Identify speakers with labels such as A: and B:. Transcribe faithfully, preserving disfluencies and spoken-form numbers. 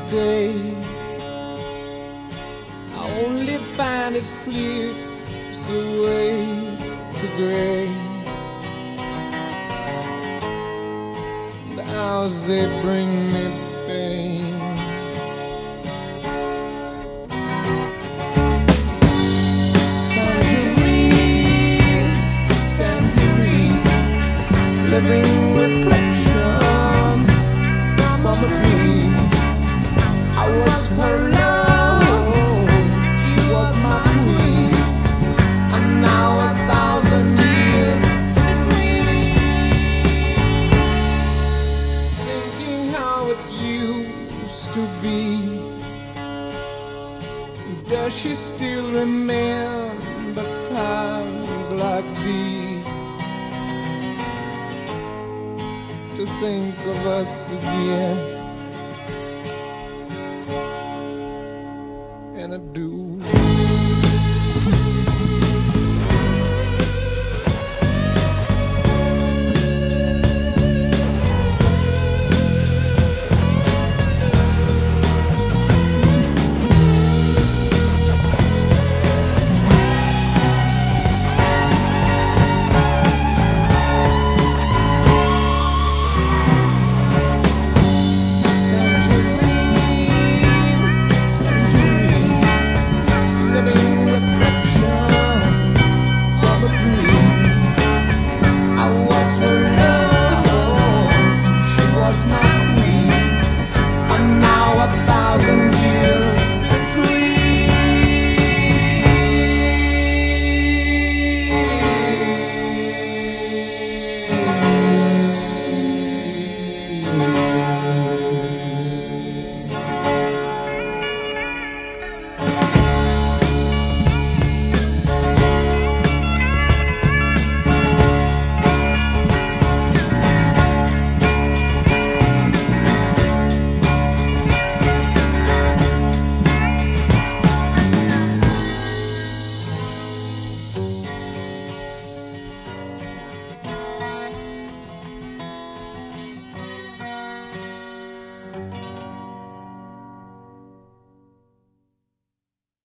A: day. I only find it slips away to gray. The hours they bring me pain. Tangerine, tangerine, living reflections from a dream. I was her love, she was my queen, and now a thousand years between. Thinking how it used to be. Does she still remember times like these? To think of us again, and I do